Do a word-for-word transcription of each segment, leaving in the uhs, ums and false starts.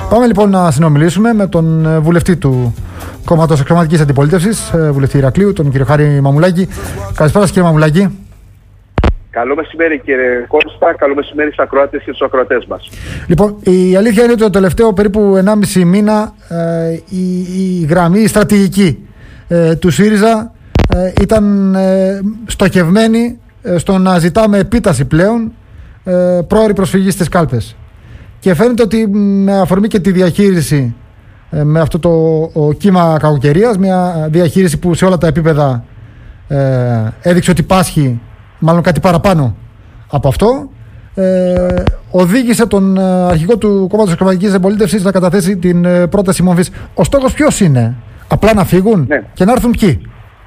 Πάμε λοιπόν να συνομιλήσουμε με τον βουλευτή του κόμματος Αξιωματικής Αντιπολίτευσης, βουλευτή Ηρακλείου, τον κύριο Χάρη Μαμουλάκη. Καλησπέρα σας, κύριε Μαμουλάκη. Καλό μεσημέρι, κύριε Κώστα, καλό μεσημέρι στους ακροάτες και στους ακροατές μας. Λοιπόν, η αλήθεια είναι ότι το τελευταίο περίπου ενάμιση μήνα ε, η, η γραμμή, η στρατηγική ε, του ΣΥΡΙΖΑ ε, ήταν ε, στοχευμένη ε, στο να ζητάμε επίταση πλέον ε, πρόωρη προσφυγή στις κάλπες. Και φαίνεται ότι με αφορμή και τη διαχείριση ε, με αυτό το ο κύμα κακοκαιρίας, μια διαχείριση που σε όλα τα επίπεδα ε, έδειξε ότι πάσχει μάλλον κάτι παραπάνω από αυτό, ε, οδήγησε τον αρχηγό του κόμματος Αξιωματικής Αντιπολίτευσης να καταθέσει την ε, πρόταση μορφής. Ο στόχος ποιος είναι? Απλά να φύγουν, ναι, και να έρθουν ποιοι?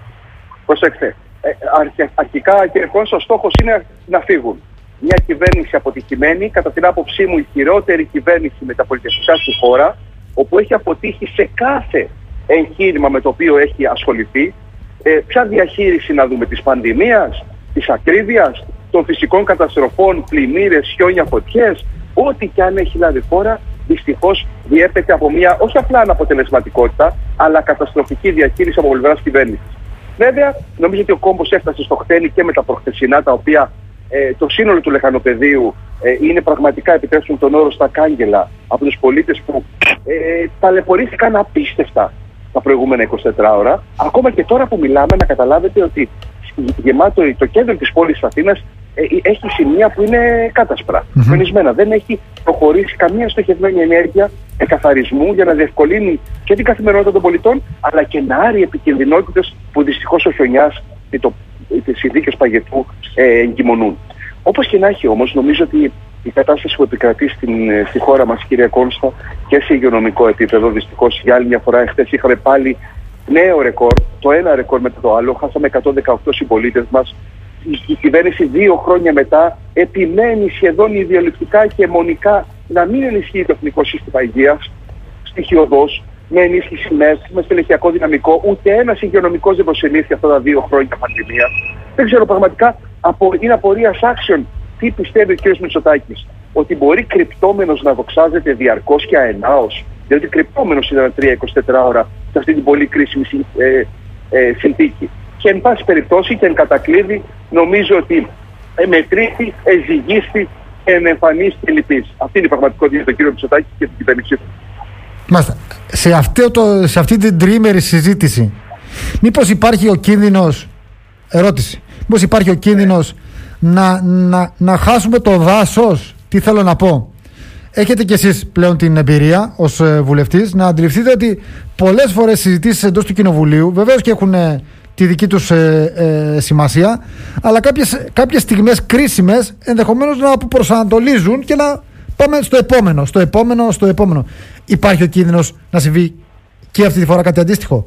Προσέξτε, ε, αρχι, αρχικά, κύριε Κώστα, ο στόχος είναι να φύγουν. Μια κυβέρνηση αποτυχημένη, κατά την άποψή μου η χειρότερη κυβέρνηση μεταπολιτευτικά στη χώρα, όπου έχει αποτύχει σε κάθε εγχείρημα με το οποίο έχει ασχοληθεί. Ε, ποια διαχείριση να δούμε, της πανδημίας, της ακρίβειας, των φυσικών καταστροφών, πλημμύρες, χιόνια, φωτιές, ό,τι και αν έχει λάβει χώρα, δυστυχώς διέπεται από μια όχι απλά αναποτελεσματικότητα, αλλά καταστροφική διαχείριση από πλευράς κυβέρνησης. Βέβαια, νομίζω ότι ο κόμπος έφτασε στο χτένι και με τα προχθεσινά, τα οποία ε, το σύνολο του λεχανοπεδίου ε, είναι πραγματικά, επιτρέψουν τον όρο, στα κάγκελα από τους πολίτες που ε, ταλαιπωρήθηκαν απίστευτα τα προηγούμενα εικοσιτέσσερις ώρα. Ακόμα και τώρα που μιλάμε, να καταλάβετε ότι γεμάτο το κέντρο της πόλης της Αθήνας ε, έχει σημεία που είναι κάτασπρα, φωνισμένα. Mm-hmm. Δεν έχει προχωρήσει καμία στοχευμένη ενέργεια εκαθαρισμού για να διευκολύνει και την καθημερινότητα των πολιτών, αλλά και να άρει επικινδυνότητες που δυστυχώς ο χιονιάς ή το, τις συνθήκες παγετού ε, εγκυμονούν. Όπως και να έχει όμως, νομίζω ότι η κατάσταση που επικρατεί στην, στη χώρα μας, κυρία Κόνστα, και σε υγειονομικό επίπεδο, δυστυχώς για άλλη μια φορά, εχθές είχαμε πάλι νέο ρεκόρ, το ένα ρεκόρ μετά το άλλο, χάσαμε εκατόν δεκαοκτώ συμπολίτες μας. Η, η κυβέρνηση δύο χρόνια μετά επιμένει σχεδόν ιδεολειπτικά και αιμονικά να μην ενισχύει το εθνικό σύστημα υγείας, στοιχειοδός, με ενίσχυση ΜΕΘ, με στελεχειακό δυναμικό. Ούτε ένας υγειονομικός δεν προσελήφθη αυτά τα δύο χρόνια πανδημία. Δεν ξέρω πραγματικά, απο, είναι απορίας άξιων τι πιστεύει ο κ. Μητσοτάκης, ότι μπορεί κρυπτόμενος να δοξάζεται διαρκώς και αενάως? Δηλαδή κρυπτόμενος ήταν τρία εικοσιτέσσερις ώρα σε αυτή την πολύ κρίσιμη ε, ε, συνθήκη. Και εν πάση περιπτώσει και εν κατακλείδη, νομίζω ότι εμετρήθη, εζυγίστη, ενεμφανίστη και λυπής. Αυτή είναι η πραγματικότητα για τον κ. Μητσοτάκη και την κυβέρνησή του. Μάλιστα. Σε, αυτό το, σε αυτή την τριήμερη συζήτηση, μήπως υπάρχει ο κίνδυνος, ερώτηση, μήπως υπάρχει ο κίνδυνος να, να, να χάσουμε το δάσος? Τι θέλω να πω? Έχετε κι εσείς πλέον την εμπειρία ως ε, βουλευτής να αντιληφθείτε ότι πολλές φορές συζητήσεις εντός του Κοινοβουλίου βεβαίως και έχουν ε, τη δική τους ε, ε, σημασία, αλλά κάποιες, κάποιες στιγμές κρίσιμες ενδεχομένως να προσανατολίζουν και να πάμε στο επόμενο, στο επόμενο, στο επόμενο. Υπάρχει ο κίνδυνος να συμβεί και αυτή τη φορά κάτι αντίστοιχο?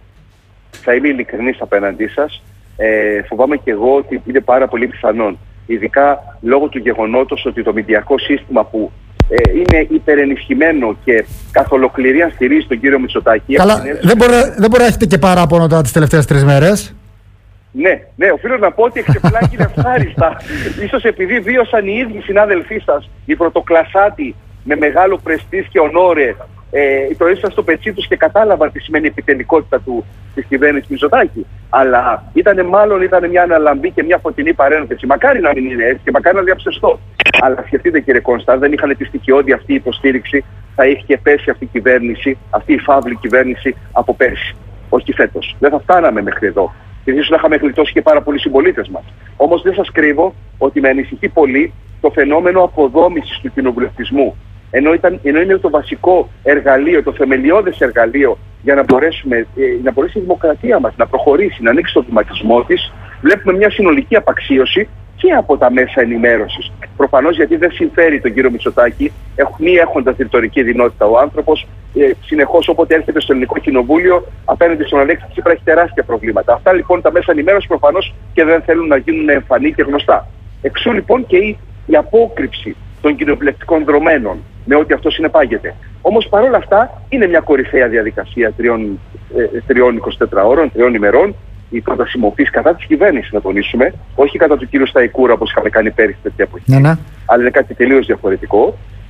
Θα είμαι ειλικρινής απέναντί σας. Ε, φοβάμαι και εγώ ότι είναι πάρα πολύ πιθανόν. Ειδικά λόγω του γεγονότος ότι το μηντιακό σύστημα που ε, είναι υπερενισχυμένο και καθ' ολοκληρία στηρίζει τον κύριο Μητσοτάκη. Καλά, δεν μπορεί, δεν μπορεί να έχετε και παράπονο τώρα τις τελευταίες τρεις μέρες. Ναι, ναι, οφείλω να πω ότι εξεπλάγει ευχάριστα. Ίσως επειδή βίωσαν οι ίδιοι συνάδελφοί σας, οι πρωτοκλασσάτοι, με μεγάλο πρεστής και ονόρε, ε, το έζησαν στο πετσί τους και κατάλαβαν τι σημαίνει επιτελικότητα του, της κυβέρνησης Μητσοτάκη. Αλλά ήταν μάλλον ήταν μια αναλαμπή και μια φωτεινή παρένθεση. Μακάρι να μην είναι έτσι και μακάρι να διαψευστώ. Αλλά σκεφτείτε, κύριε Κόνστα, αν δεν είχαν τη στοιχειώδη αυτή η υποστήριξη, θα είχε πέσει αυτή η κυβέρνηση, αυτή η φαύλη κυβέρνηση από πέρσι. Όχι φέτος. Δεν θα φτάναμε μέχρι εδώ. Και ίσως να είχαμε γλιτώσει και πάρα πολλοί συμπολίτες μας. Όμως δεν σας κρύβω ότι με ανησυχεί πολύ το φαινόμενο αποδόμησης του κοινοβουλευτισμού. Ενώ, ήταν, ενώ είναι το βασικό εργαλείο, το θεμελιώδες εργαλείο για να, μπορέσουμε, ε, να μπορέσει η δημοκρατία μας να προχωρήσει, να ανοίξει τον βηματισμό της, βλέπουμε μια συνολική απαξίωση και από τα μέσα ενημέρωσης. Προφανώς γιατί δεν συμφέρει τον κύριο Μητσοτάκη, μη έχοντας ρητορική δυνότητα ο άνθρωπος, ε, συνεχώς όποτε έρχεται στο ελληνικό κοινοβούλιο απέναντι στον Αλέξη Τσίπρα έχει τεράστια προβλήματα. Αυτά λοιπόν τα μέσα ενημέρωσης προφανώς και δεν θέλουν να γίνουν εμφανή και γνωστά. Εξού λοιπόν και η, η απόκρυψη των κοινοβουλευτικών δρομένων με ό,τι αυτό συνεπάγεται. Όμως παρόλα αυτά είναι μια κορυφαία διαδικασία τριών, ε, τριών εικοσιτέσσερις ώρων, τριών ημερών. Η πρόταση μορφής κατά της κυβέρνησης, να τονίσουμε, όχι κατά του κύριου Σταϊκούρα όπως είχαμε κάνει πέρυσι τέτοια εποχή, ναι, ναι. αλλά είναι κάτι τελείως διαφορετικό.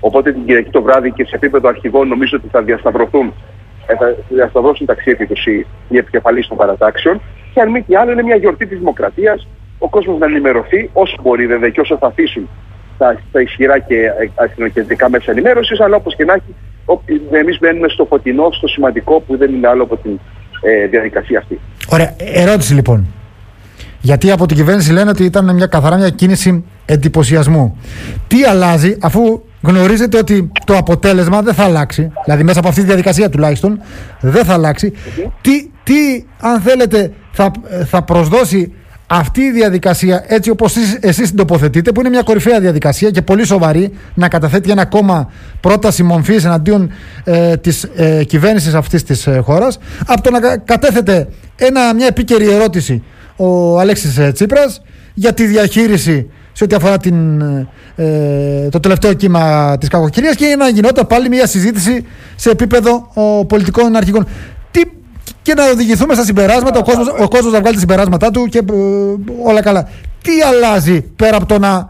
Οπότε την Κυριακή το βράδυ και σε επίπεδο αρχηγών νομίζω ότι θα διασταυρωθούν, θα διασταυρώσουν ταξίδι τους οι, οι επικεφαλείς των παρατάξεων. Και αν μη τι άλλο, είναι μια γιορτή της δημοκρατίας. Ο κόσμος να ενημερωθεί όσο μπορεί βέβαια και όσο θα αφήσουν τα, τα ισχυρά και αστυνομικεντρικά μέσα ενημέρωσης, αλλά όπως και να έχει, εμείς μένουμε στο φωτεινό, στο σημαντικό που δεν είναι άλλο από την ε, διαδικασία αυτή. Ωραία. Ερώτηση λοιπόν. Γιατί από την κυβέρνηση λένε ότι ήταν μια καθαρά μια κίνηση εντυπωσιασμού. Τι αλλάζει, αφού γνωρίζετε ότι το αποτέλεσμα δεν θα αλλάξει, δηλαδή μέσα από αυτή τη διαδικασία τουλάχιστον δεν θα αλλάξει. Mm-hmm. Τι, τι αν θέλετε θα, θα προσδώσει αυτή η διαδικασία, έτσι όπως εσείς, εσείς την τοποθετείτε, που είναι μια κορυφαία διαδικασία και πολύ σοβαρή, να καταθέτει ένα κόμμα πρόταση μομφής εναντίον ε, της ε, κυβέρνησης αυτής της ε, χώρας, από το να κατέθετε ένα, μια επίκαιρη ερώτηση ο Αλέξης ε, Τσίπρας για τη διαχείριση σε ό,τι αφορά την, ε, το τελευταίο κύμα της κακοκαιρίας, και να γινόταν πάλι μια συζήτηση σε επίπεδο ο, πολιτικών αρχηγών. Τι, και να οδηγηθούμε στα συμπεράσματα, ο κόσμος, ο κόσμος να βγάλει τα συμπεράσματά του και ε, όλα καλά. Τι αλλάζει πέρα από το να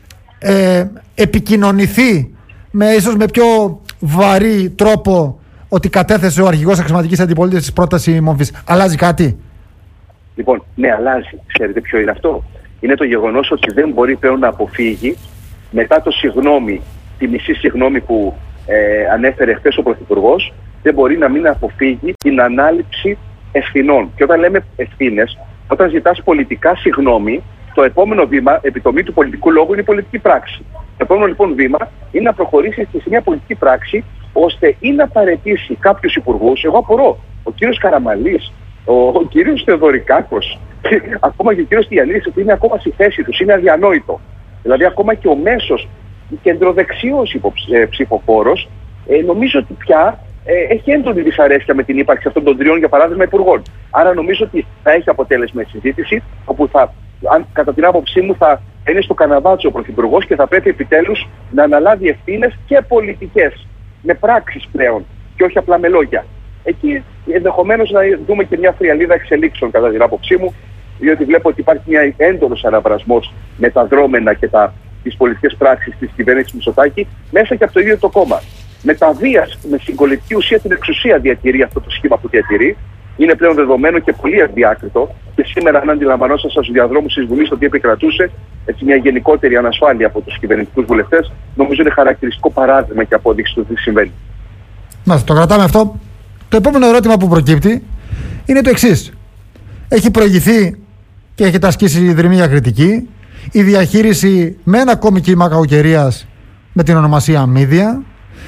ε, επικοινωνηθεί με ίσως με πιο βαρύ τρόπο ότι κατέθεσε ο αρχηγός αξιωματικής αντιπολίτευσης πρόταση μομφής? Αλλάζει κάτι? Λοιπόν, ναι, αλλάζει. Ξέρετε ποιο είναι αυτό? Είναι το γεγονός ότι δεν μπορεί πλέον να αποφύγει, μετά το συγγνώμη, τη μισή συγγνώμη που ε, ανέφερε χθες ο Πρωθυπουργός, δεν μπορεί να μην αποφύγει την ανάληψη ευθυνών. Και όταν λέμε ευθύνες, όταν ζητάς πολιτικά συγγνώμη, το επόμενο βήμα, επιτομή του πολιτικού λόγου, είναι η πολιτική πράξη. Το επόμενο λοιπόν βήμα είναι να προχωρήσει σε μια πολιτική πράξη, ώστε ή να παραιτήσει κάποιους υπουργούς. Εγώ απορώ, ο κύριος Καραμανλής, ο, ο κύριος Θεοδωρικάκος, ακόμα και ο κύριος Τιανίδης, που είναι ακόμα στη θέση τους, είναι αδιανόητο. Δηλαδή, ακόμα και ο μέσος κεντροδεξιός ψηφοφόρος, ε, νομίζω ότι πια ε, έχει έντονη δυσαρέσκεια με την ύπαρξη αυτών των τριών, για παράδειγμα, υπουργών. Άρα, νομίζω ότι θα έχει αποτέλεσμα η συζήτηση, όπου θα, αν, κατά την άποψή μου, θα είναι στο καναβάτσο ο Πρωθυπουργός και θα πρέπει επιτέλους να αναλάβει ευθύνες και πολιτικές, με πράξεις πλέον, και όχι απλά με λόγια. Εκεί ενδεχομένως να δούμε και μια φριαλίδα εξελίξεων, κατά την άποψή μου, διότι βλέπω ότι υπάρχει μια έντονος αναβρασμός με τα δρόμενα και τα, τις πολιτικές πράξεις της κυβέρνησης Μητσοτάκη μέσα και από το ίδιο το κόμμα. Με τα βίας, με συγκολητική ουσία την εξουσία διατηρεί αυτό το σχήμα που διατηρεί. Είναι πλέον δεδομένο και πολύ αδιάκριτο. Και σήμερα, αν αντιλαμβανόσασταν στους διαδρόμους της Βουλής ότι επικρατούσε έτσι μια γενικότερη ανασφάλεια από τους κυβερνητικούς βουλευτές, νομίζω είναι χαρακτηριστικό παράδειγμα και απόδειξη του τι συμβαίνει. Να το κρατάμε αυτό. Το επόμενο ερώτημα που προκύπτει είναι το εξής. Έχει προηγηθεί και έχετε ασκήσει δρυμία κριτική η διαχείριση με ένα ακόμη κύμα κακοκαιρίας με την ονομασία Μίδια.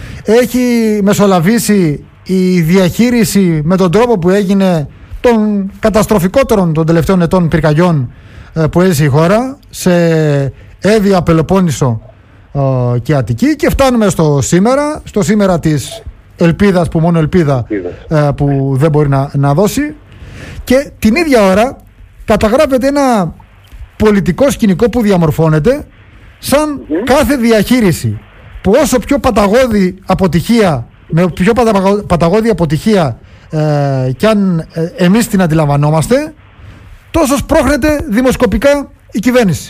Έχει μεσολαβήσει η διαχείριση με τον τρόπο που έγινε των καταστροφικότερων των τελευταίων ετών πυρκαγιών που έζησε η χώρα σε Εύβοια, Πελοπόννησο και Αττική, και φτάνουμε στο σήμερα, στο σήμερα της ελπίδας, που μόνο ελπίδα ε, που δεν μπορεί να, να δώσει, και την ίδια ώρα καταγράφεται ένα πολιτικό σκηνικό που διαμορφώνεται σαν mm. κάθε διαχείριση που όσο πιο παταγώδη αποτυχία, με πιο πατα, παταγώδη αποτυχία ε, κι αν ε, εμείς την αντιλαμβανόμαστε, τόσο σπρώχνεται δημοσκοπικά η κυβέρνηση.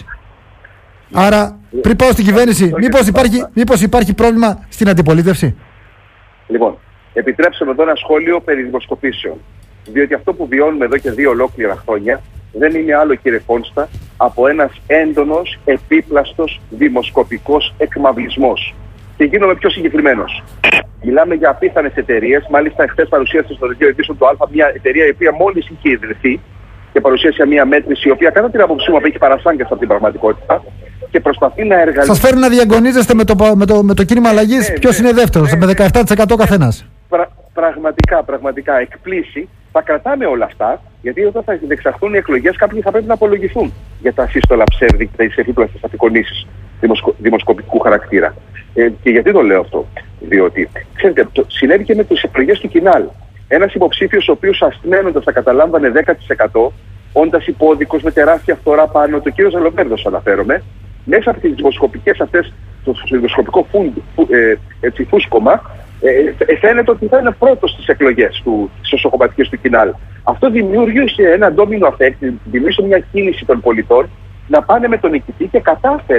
Άρα πριν πάω στην κυβέρνηση, μήπως υπάρχει, μήπως υπάρχει πρόβλημα στην αντιπολίτευση? Λοιπόν, επιτρέψτε με εδώ ένα σχόλιο περί δημοσκοπήσεων. Διότι αυτό που βιώνουμε εδώ και δύο ολόκληρα χρόνια δεν είναι άλλο, κύριε Κόνστα, από ένας έντονος, επίπλαστος δημοσκοπικός εκμαυλισμός. Και γίνομαι πιο συγκεκριμένος. Μιλάμε για απίθανες εταιρείες. Μάλιστα, χθες παρουσίασε στο δελτίο ειδήσεων του Α μια εταιρεία η οποία μόλις είχε ιδρυθεί και παρουσίασε μια μέτρηση η οποία, κατά την άποψή μου, απέχει παρασάγκας από την πραγματικότητα και προσπαθεί να εργαλειοποιήσει. Σας φέρνει να διαγωνίζεστε με το, με το, με το κίνημα αλλαγής. Ναι, ποιος ναι, είναι δεύτερος, ναι, με δεκαεπτά τοις εκατό καθένας. Πρα, πραγματικά, πραγματικά εκπλήσει. Θα κρατάμε όλα αυτά, γιατί όταν θα διεξαχθούν οι εκλογές, κάποιοι θα πρέπει να απολογηθούν για τα σύστολα ψεύδι και τις επίπλαστες απεικονίσεις δημοσκο, δημοσκοπικού χαρακτήρα. Ε, και γιατί το λέω αυτό? Διότι, ξέρετε, το, συνέβη και με τις εκλογές του Κινάλ. Ένας υποψήφιος ο οποίος ασθμένοντας θα καταλάμβανε δέκα τοις εκατό, όντας υπόδικος με τεράστια φθορά πάνω, το κύριο Ζαλοπέρδος αναφέρομαι, μέσα από τις δημοσκοπικές αυτές, το δημοσκοπικό φουν, φου, ε, έτσι, φούσκωμα, ε, φαίνεται ότι θα είναι πρώτος στις εκλογές του, στις οσοκομματικές του Κινάλ. Αυτό δημιούργησε ένα ντόμινο αφέκτη, δημιούργησε μια κίνηση των πολιτών να πάνε με τον νικητή και κατάφερε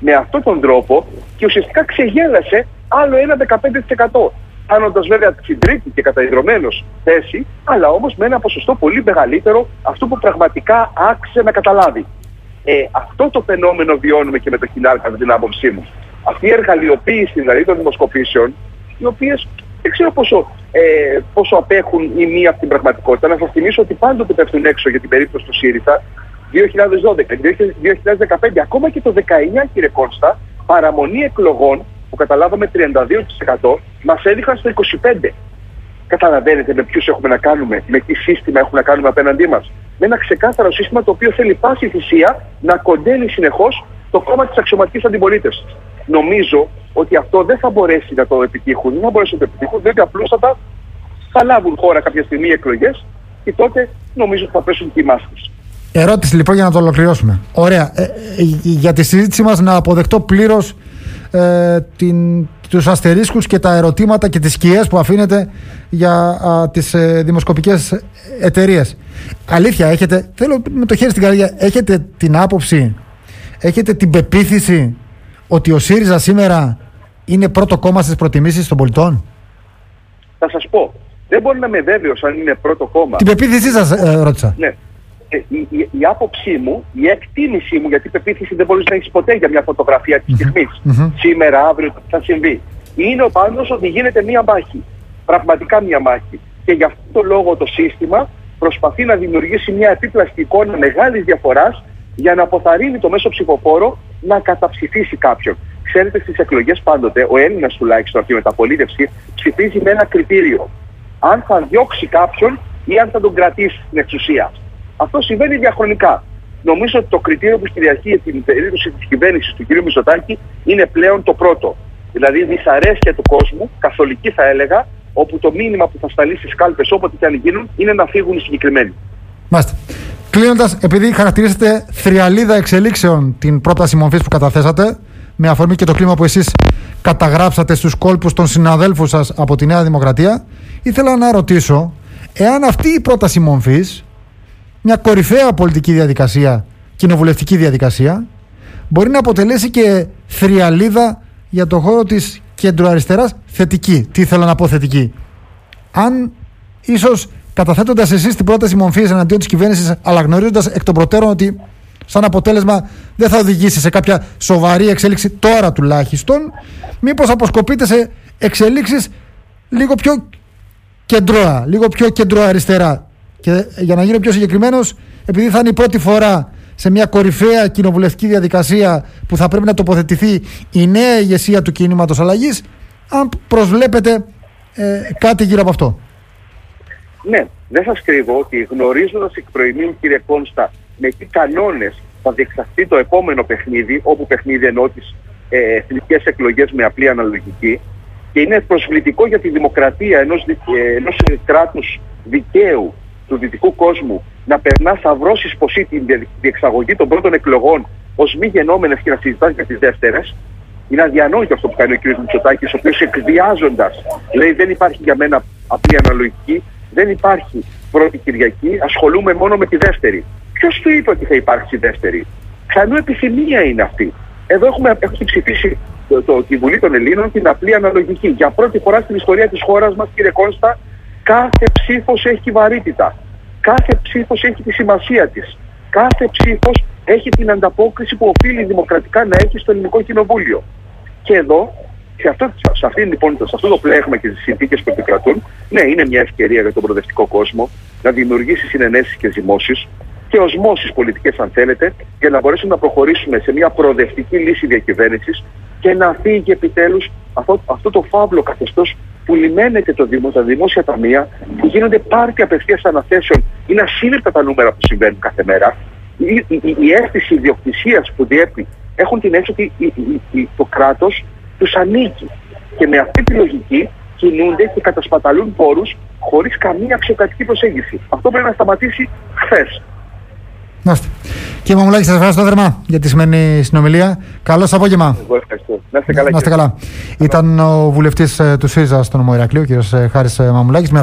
με αυτόν τον τρόπο και ουσιαστικά ξεγέλασε άλλο ένα δεκαπέντε τοις εκατό. Χάνοντας βέβαια στην τρίτη και καταϊδρωμένος θέση, αλλά όμως με ένα ποσοστό πολύ μεγαλύτερο αυτό που πραγματικά άξιζε να καταλάβει. Ε, αυτό το φαινόμενο βιώνουμε και με το Χινάρ, κατά την άποψή μου. Αυτή η εργαλειοποίηση δηλαδή των δημοσκοπήσεων, οι οποίες δεν ξέρω πόσο, ε, πόσο απέχουν η μία από την πραγματικότητα. Να σας θυμίσω ότι πάντοτε πέφτουν έξω για την περίπτωση του ΣΥΡΙΖΑ δύο χιλιάδες δώδεκα, δύο χιλιάδες δεκαπέντε, ακόμα και το δεκαεννιά, κύριε Κώστα, παραμονή εκλογών που καταλάβαμε τριάντα δύο τοις εκατό, μας έδειχναν στο είκοσι πέντε τοις εκατό. Καταλαβαίνετε με ποιους έχουμε να κάνουμε, με τι σύστημα έχουμε να κάνουμε απέναντί μας. Με ένα ξεκάθαρο σύστημα το οποίο θέλει πάση θυσία να κοντένει συνεχώς το κόμμα της αξιωματικής αντιπολίτευσης. Νομίζω ότι αυτό δεν θα μπορέσει να το επιτύχουν, δεν θα μπορέσει να το επιτύχουν, διότι απλούστατα θα λάβουν χώρα κάποια στιγμή εκλογές και τότε νομίζω ότι θα πέσουν και οι μάσκες. Ερώτηση λοιπόν για να το ολοκληρώσουμε. Ωραία. Ε, ε, για τη συζήτηση μας να αποδεχτώ πλήρως ε, την, τους αστερίσκους και τα ερωτήματα και τις σκιές που αφήνετε για α, τις ε, δημοσκοπικές εταιρείες. Αλήθεια, έχετε, θέλω με το χέρι στην καρδιά, έχετε την άποψη, έχετε την πεποίθηση ότι ο ΣΥΡΙΖΑ σήμερα είναι πρώτο κόμμα στις προτιμήσεις των πολιτών? Θα σας πω, δεν μπορεί να είμαι βέβαιος αν είναι πρώτο κόμμα. Την πεποίθησή σας ε, ρώτησα. Ναι. Η, η, η άποψή μου, η εκτίμησή μου, γιατί πεποίθηση δεν μπορείς να έχεις ποτέ για μια φωτογραφία της στιγμής, mm-hmm. σήμερα, αύριο, θα συμβεί. Είναι ο πάντως ότι γίνεται μια μάχη. Πραγματικά μια μάχη. Και γι' αυτό το λόγο το σύστημα προσπαθεί να δημιουργήσει μια επίπλαστη εικόνα μεγάλης διαφοράς για να αποθαρρύνει το μέσο ψηφοφόρο να καταψηφίσει κάποιον. Ξέρετε, στις εκλογές πάντοτε, ο Έλληνας τουλάχιστον από τη μεταπολίτευση ψηφίζει με ένα κριτήριο. Αν θα διώξει κάποιον ή αν θα τον κρατήσει στην εξουσία. Αυτό συμβαίνει διαχρονικά. Νομίζω ότι το κριτήριο που κυριαρχεί για την περίπτωση της κυβέρνησης του κ. Μητσοτάκη είναι πλέον το πρώτο. Δηλαδή δυσαρέσκεια του κόσμου, καθολική θα έλεγα, όπου το μήνυμα που θα σταλεί στις κάλπες όποτε και αν γίνουν είναι να φύγουν οι συγκεκριμένοι. Μάλιστα. Κλείνοντας, επειδή χαρακτηρίσετε θριαλίδα εξελίξεων την πρόταση μορφής που καταθέσατε, με αφορμή και το κλίμα που εσείς καταγράψατε στους κόλπους των συναδέλφων σας από τη Νέα Δημοκρατία, ήθελα να ρωτήσω εάν αυτή η πρόταση μορφής, μια κορυφαία πολιτική διαδικασία, κοινοβουλευτική διαδικασία, μπορεί να αποτελέσει και θριαλίδα για το χώρο της κεντροαριστεράς θετική. Τι θέλω να πω θετική? Αν ίσως καταθέτοντας εσείς την πρόταση μορφής εναντίον της κυβέρνησης, αλλά γνωρίζοντας εκ των προτέρων ότι σαν αποτέλεσμα δεν θα οδηγήσει σε κάποια σοβαρή εξέλιξη τώρα τουλάχιστον, μήπως αποσκοπείτε σε εξελίξεις λίγο πιο κεντρώα, λίγο πιο κεντροαριστερά? Και για να γίνω πιο συγκεκριμένος, επειδή θα είναι η πρώτη φορά σε μια κορυφαία κοινοβουλευτική διαδικασία που θα πρέπει να τοποθετηθεί η νέα ηγεσία του κινήματος αλλαγής, αν προσβλέπετε ε, κάτι γύρω από αυτό. Ναι, δεν σας κρύβω ότι γνωρίζοντας εκ προημίου, κύριε Κόνστα, με τι κανόνες θα διεξαχθεί το επόμενο παιχνίδι, όπου παιχνίδι εννοώ τις ε, εθνικές εκλογές με απλή αναλογική, και είναι προσβλητικό για τη δημοκρατία ενός, ε, ενός κράτους δικαίου του δυτικού κόσμου να περνά σαυρώσεις ποσή την διεξαγωγή των πρώτων εκλογών ως μη γενόμενες και να συζητάς για τις δεύτερες. Είναι αδιανόητο αυτό που κάνει ο κ. Μητσοτάκης, ο οποίος εκβιάζοντας λέει δεν υπάρχει για μένα απλή αναλογική, δεν υπάρχει πρώτη Κυριακή, ασχολούμαι μόνο με τη δεύτερη. Ποιος του είπε ότι θα υπάρξει δεύτερη? Ξανού επιθυμία είναι αυτή. Εδώ έχουμε, έχουμε ψηφίσει το, το, τη Βουλή των Ελλήνων την απλή αναλογική. Για πρώτη φορά στην ιστορία της χώρας μας, κύριε Κόνστα, κάθε ψήφος έχει βαρύτητα. Κάθε ψήφος έχει τη σημασία της. Κάθε ψήφος έχει την ανταπόκριση που οφείλει δημοκρατικά να έχει στο Ελληνικό Κοινοβούλιο. Και εδώ, σε αυτό, σε, αυτή, λοιπόν, σε αυτό το πλέγμα και τις συνθήκες που επικρατούν, ναι, είναι μια ευκαιρία για τον προοδευτικό κόσμο να δημιουργήσει συνενέσεις και ζυμώσεις και οσμώσεις πολιτικές, αν θέλετε, για να μπορέσουμε να προχωρήσουμε σε μια προοδευτική λύση διακυβέρνησης και να φύγει επιτέλους αυτό, αυτό το φαύλο καθεστώς που λιμένεται το δημο, τα δημόσια ταμεία, που γίνονται πάρτι απευθείας αναθέσεων. Είναι ασύλληπτα τα νούμερα που συμβαίνουν κάθε μέρα. Η, η, η, η αίσθηση ιδιοκτησίας που διέπει έχουν την αίσθηση ότι η, η, η, το κράτος τους ανήκει. Και με αυτή τη λογική κινούνται και κατασπαταλούν πόρους χωρίς καμία αξιοκρατική προσέγγιση. Αυτό πρέπει να σταματήσει χθες. Να είστε. Κύριε Μαμουλάκη, σας ευχαριστώ θερμά για τη σημερινή συνομιλία. Καλό σας απόγευμα. Εγώ ευχαριστώ. Να είστε καλά. Να είστε καλά. Ήταν ο βουλευτής του ΣΥΡΙΖΑ στον Νομό Ηρακλείου, ο κ. Χάρης Μαμουλάκης.